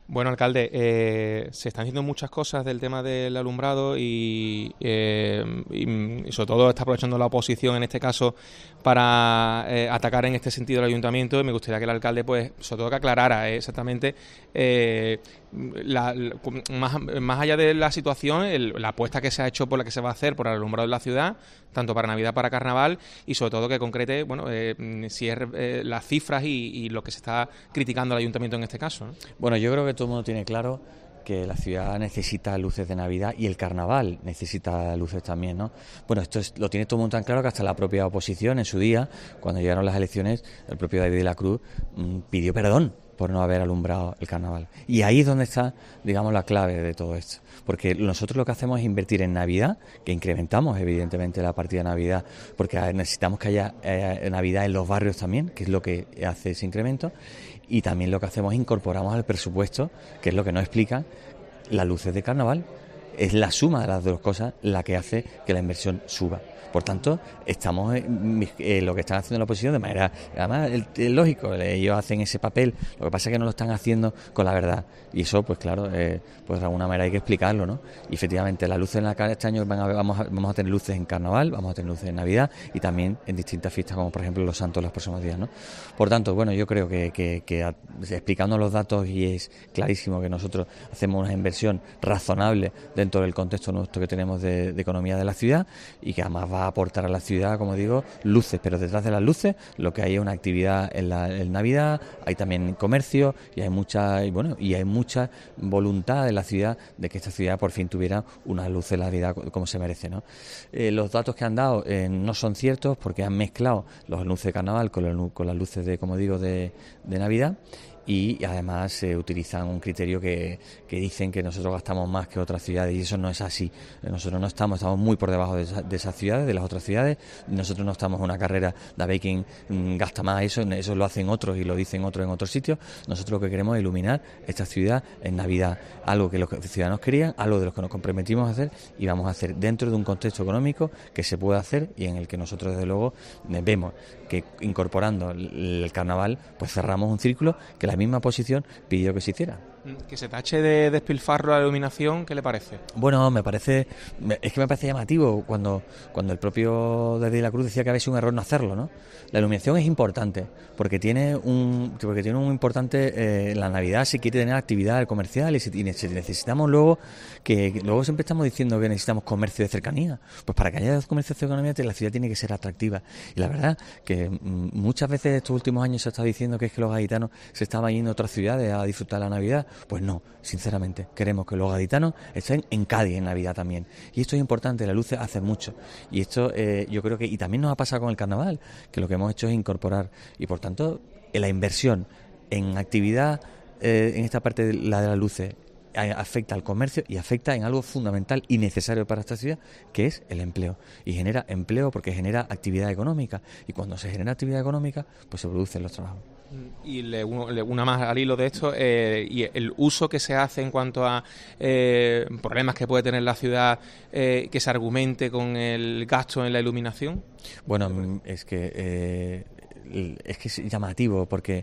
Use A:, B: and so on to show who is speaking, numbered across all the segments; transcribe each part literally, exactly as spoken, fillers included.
A: Bueno, alcalde, eh, se están haciendo muchas cosas del tema del alumbrado y, eh, y, y sobre todo está aprovechando la oposición en este caso para eh, atacar en este sentido al ayuntamiento, y me gustaría que el alcalde, pues, sobre todo que aclarara eh, exactamente eh, la, la, más, más allá de la situación, el, la apuesta que se ha hecho por la que se va a hacer por el alumbrado en la ciudad, tanto para Navidad, para Carnaval, y sobre todo que concrete, bueno, eh, si es eh, las cifras y, y lo que se está criticando al ayuntamiento en este caso, ¿no?
B: Bueno, yo creo que todo el mundo tiene claro que la ciudad necesita luces de Navidad y el Carnaval necesita luces también, ¿no? Bueno, esto es, lo tiene todo el mundo tan claro que hasta la propia oposición en su día, cuando llegaron las elecciones, el propio David de la Cruz mmm, pidió perdón por no haber alumbrado el Carnaval. Y ahí es donde está, digamos, la clave de todo esto. Porque nosotros lo que hacemos es invertir en Navidad, que incrementamos evidentemente la partida de Navidad, porque necesitamos que haya eh, Navidad en los barrios también, que es lo que hace ese incremento. Y también lo que hacemos es incorporamos al presupuesto, que es lo que nos explica, las luces de Carnaval. Es la suma de las dos cosas la que hace que la inversión suba. Por tanto, estamos en, eh, lo que están haciendo la oposición de manera, además, el, el lógico, ellos hacen ese papel, lo que pasa es que no lo están haciendo con la verdad. Y eso, pues claro, eh, pues de alguna manera hay que explicarlo, ¿no? Y efectivamente, las luces en la calle este año van a, vamos, a, vamos a tener luces en Carnaval, vamos a tener luces en Navidad y también en distintas fiestas, como por ejemplo los Santos los próximos días, ¿no? Por tanto, bueno, yo creo que, que, que a, explicando los datos, y es clarísimo que nosotros hacemos una inversión razonable dentro del contexto nuestro que tenemos de, de economía de la ciudad, y que además va a aportar a la ciudad, como digo, luces, pero detrás de las luces lo que hay es una actividad en la en Navidad, hay también comercio y hay mucha y bueno y hay mucha voluntad de la ciudad de que esta ciudad por fin tuviera una luz de la Navidad como se merece, ¿no? Eh, los datos que han dado eh, no son ciertos porque han mezclado los luces de Carnaval con, los, con las luces de, como digo, de, de Navidad. Y además se eh, utilizan un criterio que, que dicen que nosotros gastamos más que otras ciudades, y eso no es así. Nosotros no estamos, estamos muy por debajo de, esa, de esas ciudades, de las otras ciudades. Nosotros no estamos en una carrera de a ver quién mmm, gasta más, eso, eso lo hacen otros y lo dicen otros en otros sitios. Nosotros lo que queremos es iluminar esta ciudad en Navidad, algo que los ciudadanos querían, algo de los que nos comprometimos a hacer, y vamos a hacer dentro de un contexto económico que se puede hacer y en el que nosotros desde luego vemos que incorporando el Carnaval pues cerramos un círculo que la misma posición pidió que se hiciera.
A: Que se tache de despilfarro la iluminación, ¿qué le parece?
B: Bueno, me parece, es que me parece llamativo cuando, cuando el propio David de la Cruz decía que había sido un error no hacerlo, ¿no? La iluminación es importante porque tiene un, porque tiene un importante, eh, la Navidad si quiere tener actividad comercial y, si, y necesitamos luego que, que luego siempre estamos diciendo que necesitamos comercio de cercanía, pues para que haya comercio de cercanía la ciudad tiene que ser atractiva, y la verdad que m- muchas veces estos últimos años se ha estado diciendo que es que los gaditanos se estaban yendo a otras ciudades a disfrutar la Navidad. Pues no, sinceramente, queremos que los gaditanos estén en Cádiz en Navidad también. Y esto es importante, las luces hacen mucho. Y esto eh, yo creo que, y también nos ha pasado con el Carnaval, que lo que hemos hecho es incorporar, y por tanto, la inversión en actividad, eh, en esta parte de la de las luces, afecta al comercio y afecta en algo fundamental y necesario para esta ciudad, que es el empleo. Y genera empleo porque genera actividad económica. Y cuando se genera actividad económica, pues se producen los trabajos.
A: Y le, le, una más al hilo de esto, eh, y el uso que se hace en cuanto a eh, problemas que puede tener la ciudad, eh, que se argumente con el gasto en la iluminación.
B: Bueno, es que eh, es que es llamativo porque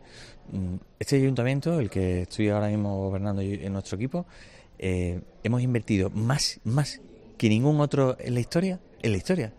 B: este ayuntamiento, el que estoy ahora mismo gobernando en nuestro equipo, eh, hemos invertido más, más que ningún otro en la historia, en la historia,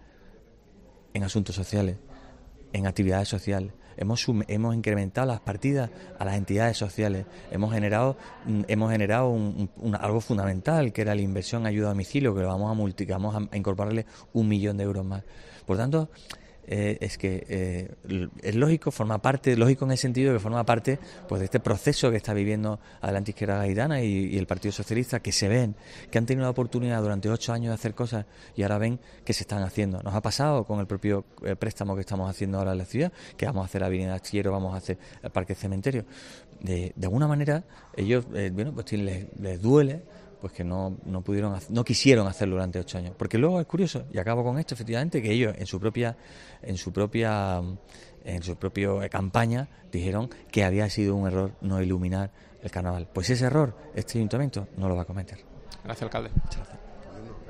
B: en asuntos sociales, en actividades sociales. Hemos, hemos incrementado las partidas a las entidades sociales, hemos generado hemos generado un, un, algo fundamental, que era la inversión en ayuda a domicilio, que lo vamos a multiplicar, vamos a incorporarle un millón de euros más. Por tanto, eh, es que eh, es lógico, forma parte, lógico en el sentido de que forma parte pues de este proceso que está viviendo Adelante Izquierda Gaditana y, y el Partido Socialista, que se ven, que han tenido la oportunidad durante ocho años de hacer cosas y ahora ven que se están haciendo. Nos ha pasado con el propio eh, préstamo que estamos haciendo ahora en la ciudad, que vamos a hacer la Avenida Astillero, vamos a hacer el Parque Cementerio. De, de alguna manera, ellos, eh, bueno, pues les, les duele pues que no, no pudieron no quisieron hacerlo durante ocho años, porque luego es curioso, y acabo con esto, efectivamente, que ellos en su propia en su propia en su propia campaña dijeron que había sido un error no iluminar el Carnaval. Pues ese error este ayuntamiento no lo va a cometer.
A: Gracias, alcalde.
B: Muchas gracias.